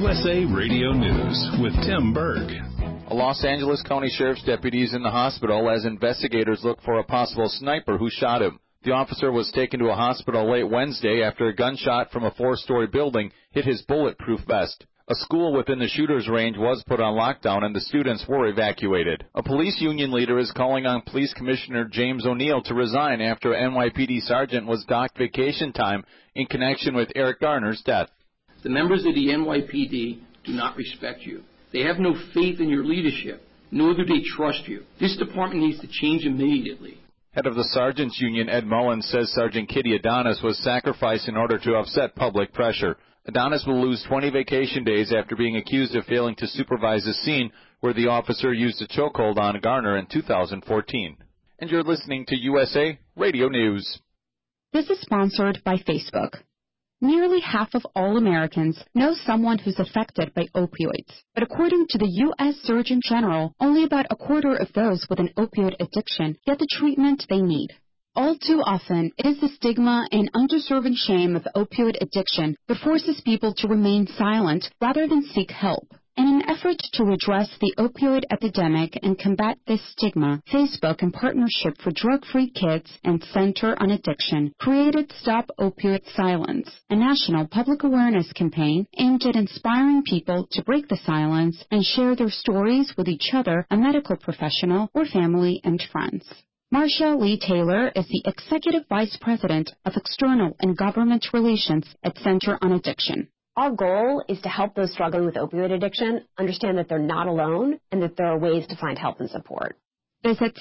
USA Radio News with Tim Berg. A Los Angeles County Sheriff's deputy is in the hospital as investigators look for a possible sniper who shot him. The officer was taken to a hospital late Wednesday after a gunshot from a 4-story building hit his bulletproof vest. A school within the shooter's range was put on lockdown and the students were evacuated. A police union leader is calling on Police Commissioner James O'Neill to resign after an NYPD sergeant was docked vacation time in connection with Eric Garner's death. The members of the NYPD do not respect you. They have no faith in your leadership, nor do they trust you. This department needs to change immediately. Head of the Sergeants Union, Ed Mullins, says Sergeant Kitty Adonis was sacrificed in order to offset public pressure. Adonis will lose 20 vacation days after being accused of failing to supervise a scene where the officer used a chokehold on Garner in 2014. And you're listening to USA Radio News. This is sponsored by Facebook. Nearly half of all Americans know someone who's affected by opioids. But according to the U.S. Surgeon General, only about a quarter of those with an opioid addiction get the treatment they need. All too often, it is the stigma and undeserving shame of opioid addiction that forces people to remain silent rather than seek help. In an effort to address the opioid epidemic and combat this stigma, Facebook, in partnership for Drug-Free Kids and Center on Addiction, created Stop Opioid Silence, a national public awareness campaign aimed at inspiring people to break the silence and share their stories with each other, a medical professional, or family and friends. Marcia Lee Taylor is the Executive Vice President of External and Government Relations at Center on Addiction. Our goal is to help those struggling with opioid addiction understand that they're not alone and that there are ways to find help and support. Visit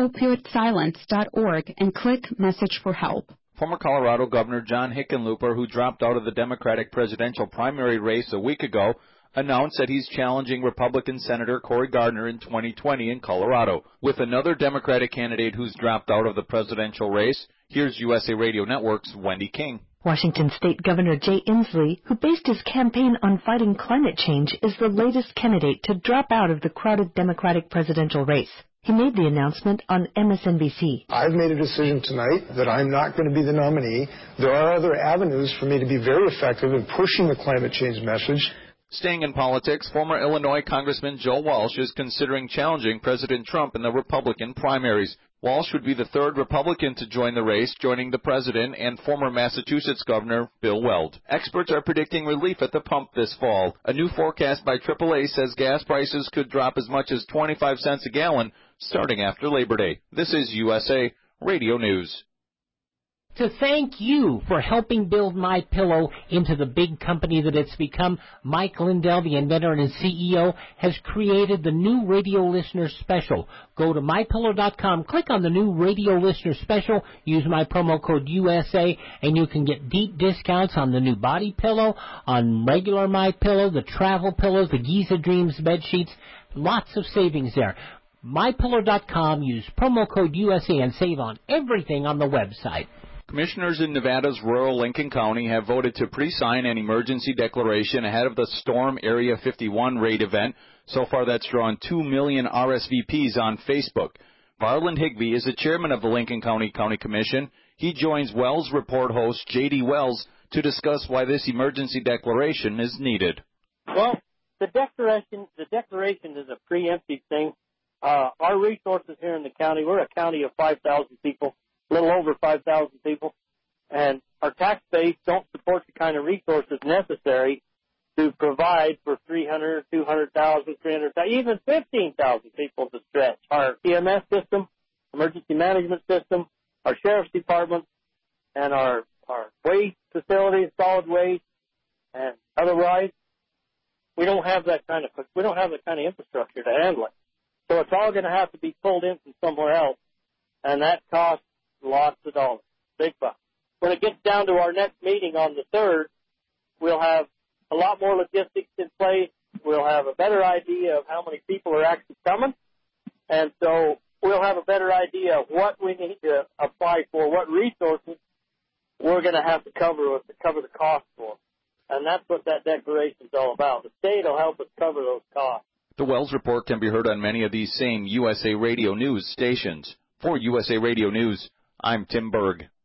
stopopioidsilence.org and click Message for Help. Former Colorado Governor John Hickenlooper, who dropped out of the Democratic presidential primary race a week ago, announced that he's challenging Republican Senator Cory Gardner in 2020 in Colorado. With another Democratic candidate who's dropped out of the presidential race, here's USA Radio Network's Wendy King. Washington State Governor Jay Inslee, who based his campaign on fighting climate change, is the latest candidate to drop out of the crowded Democratic presidential race. He made the announcement on MSNBC. I've made a decision tonight that I'm not going to be the nominee. There are other avenues for me to be very effective in pushing the climate change message. Staying in politics, former Illinois Congressman Joe Walsh is considering challenging President Trump in the Republican primaries. Walsh would be the third Republican to join the race, joining the president and former Massachusetts Governor Bill Weld. Experts are predicting relief at the pump this fall. A new forecast by AAA says gas prices could drop as much as 25 cents a gallon starting after Labor Day. This is USA Radio News. To thank you for helping build MyPillow into the big company that it's become, Mike Lindell, the inventor and CEO, has created the new radio listener special. Go to MyPillow.com, click on the new radio listener special, use my promo code USA, and you can get deep discounts on the new body pillow, on regular MyPillow, the travel pillows, the Giza Dreams bed sheets. Lots of savings there. MyPillow.com, use promo code USA and save on everything on the website. Commissioners in Nevada's rural Lincoln County have voted to pre-sign an emergency declaration ahead of the Storm Area 51 raid event. So far, that's drawn 2 million RSVPs on Facebook. Varland Higbee is the chairman of the Lincoln County Commission. He joins Wells Report host J.D. Wells to discuss why this emergency declaration is needed. Well, the declaration is a preemptive thing. Our resources here in the county, we're a county of 5,000 people. A little over 5,000 people, and our tax base don't support the kind of resources necessary to provide for 300, 200,000, 300,000, even 15,000 people to stretch. Our EMS system, emergency management system, our sheriff's department, and our waste facilities, solid waste, and otherwise, we don't have that kind of infrastructure to handle it. So it's all going to have to be pulled in from somewhere else, and that costs lots of dollars, big bucks. When it gets down to our next meeting on the 3rd, we'll have a lot more logistics in place. We'll have a better idea of how many people are actually coming. And so we'll have a better idea of what we need to apply for, what resources we're going to have to cover the cost for. And that's what that declaration is all about. The state will help us cover those costs. The Wells Report can be heard on many of these same USA Radio News stations. For USA Radio News, I'm Tim Berg.